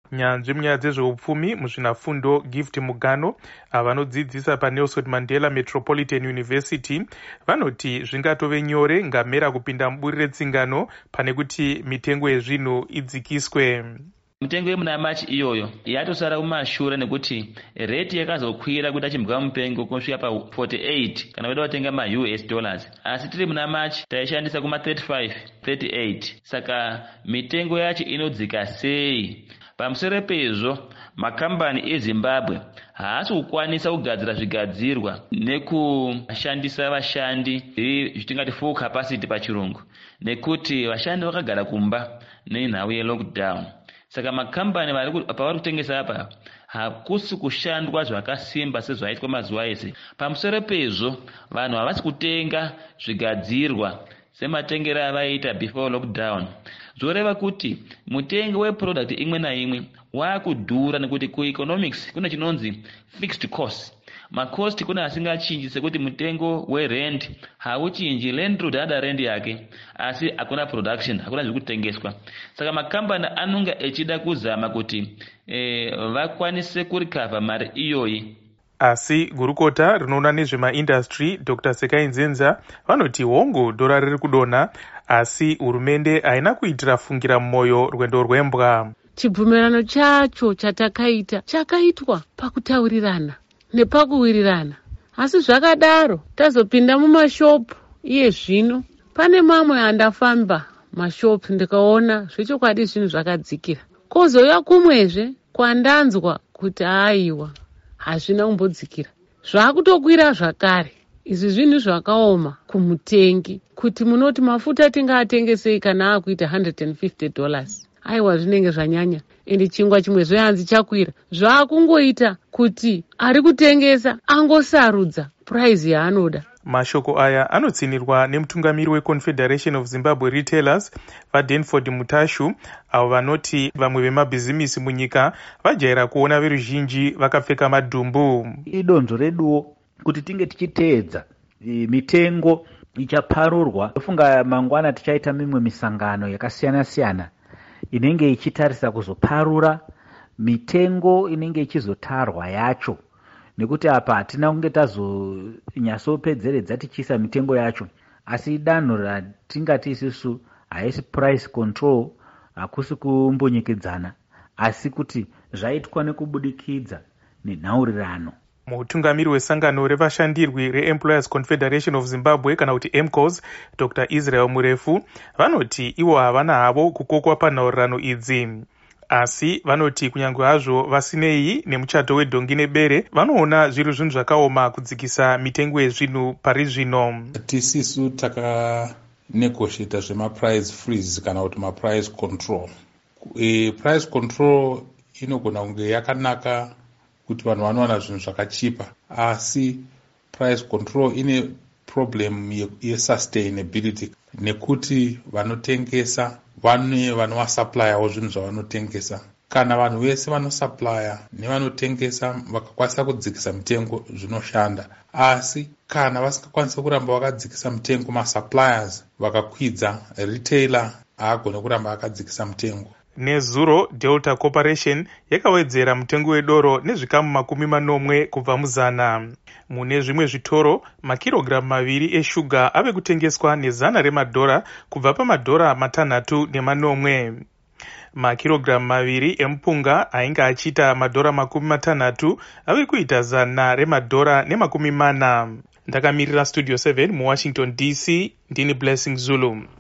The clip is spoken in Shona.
nyanzvi munyaya dzezveupfumi muzvinafundo Gift Mugano vanodzidzisa paNelson Mandela Metropolitan University vanoti zvingatove nyore ngamera kupinda muburi retsingano pane kuti mitengo yezvinhu idzikiswe. Mitengo yemuna March iyoyo yatosara kumashure nekuti rate yakazokwira kuita chimbwa mupengo kusvika pa 48 kana weida kutenga ma US dollars, asi tiri muna March taishandisa kuma 35 38. Saka mitengo yacho inodzika sei? Pamusoro pezvo makambani eZimbabwe haasi kukwanisa kugadzira zvigadzirwa nekushandisa vashandi zvitingati full capacity pachirungu, nekuti vashandi vakagara kumba nenhau yelockdown. Saka makambani pavari kutengesa apa hakusi kushandwa zvakasimba sezvaitwa mazuva ese. Pamusoro pezvo vanhu havasi kutenga zvigadzirwa sematengero avaita before lockdown. Zvoreva kuti mutengo weproduct imwe naimwe wakudhura nekuti kueconomics kuna chinonzi fixed cost. Macost kuna asingachinji sekuti mutengo werent hauchinji, landlord hada rent yake asi hakuna production, hakuna zvikutengeswa. Saka makambani anonga echida kuzama kuti vakwanise kurikavha mari iyoyi. Asi gurukota rinoona nezvemaindustry Dr. Sekai Nzenza vanoti hongu dhora riri kudonha, asi hurumende haina kuitira fungira mumwoyo rwendo rwembwa. Chibvumirano chacho chatakaita chakaitwa pakutaurirana nepakuwirirana, asi zvakadaro tazopinda mumashopu iye zvino pane mamwe andafamba mashopu ndikaona zvechokwadi zvinhu zvakadzikira, kozouya kumwezve kwandanzwa kuti aiwa hazvina kumbodzikira zvakutokwira zvakare. Izvi zvinhu zvakaoma kumutengi kuti munoti mafuta tingatengesei kana akuita $150. Aiwa zvinenge zvanyanya, ende chingwa chimwe zvehanzi chakwira zvakungoita kuti ari kutengesa angosarudza price yaanoda. Mashoko aya anotsinirwa nemutungamiri weConfederation of Zimbabwe Retailers vaDenford Mutashu, avo vanoti vamwe vemabhizimisi munyika vajaira kuona veruzhinji vakapfeka madhumbu. Idonzvo reduwo kuti tinge tichiteedza mitengo ichaparurwa. Tofunga mangwana tichaita mimwe misangano yakasiyana-siyana inenge ichitarisa kuzoparura mitengo inenge ichizotarwa yacho, nekuti apa hatina kunge tazonyatsopedzeredza tichiisa mitengo yacho, asi danho ratingati isusu haisi price control, hakusi kumbonyekedzana, asi kuti zvaitwa nekubudikidza nenhaurirano. Mutungamiri wesangano revashandirwi reEmployers Confederation of Zimbabwe kana kuti EMCOS, Dr. Israel Murefu, vanoti ivo havana havo kukokwa panhaurirano idzi, asi vanoti kunyange hazvo vasinei nemuchato wedhongi nebere vanoona zviri zvinhu zvakaoma kudzikisa mitengo yezvinhu pari zvino. Tisisu takanegotiata zvemaprice freeze kana kuti maprice control. Price control inogona kunge yakanaka kuti vanhu vanowana zvinhu zvakachipa, asi price control ine problem yesustainability, nekuti vanotengesa vane vanovasupplyawo zvinhu zvavanotengesa. Kana vanhu vese vanosupplya nevanotengesa vakakwanisa kudzikisa mitengo zvinoshanda, asi kana vasingakwanisa kuramba vakadzikisa mitengo, masuppliers vakakwidza, retailer haagone kuramba akadzikisa mitengo. Nezuro Delta Corporation yakawedzera mutengo wedoro nezvikamu 40 kubva muzana. Mune zvimwe zvitoro makirogiramu 2 eshuga ave kutengeswa $100 kubva pamadhora $6.4. Makirogiramu 2 emupunga ainge achiita $60 ave kuita $100.40. Ndakamirira Studio 7 muWashington DC, ndini Blessing Zulu.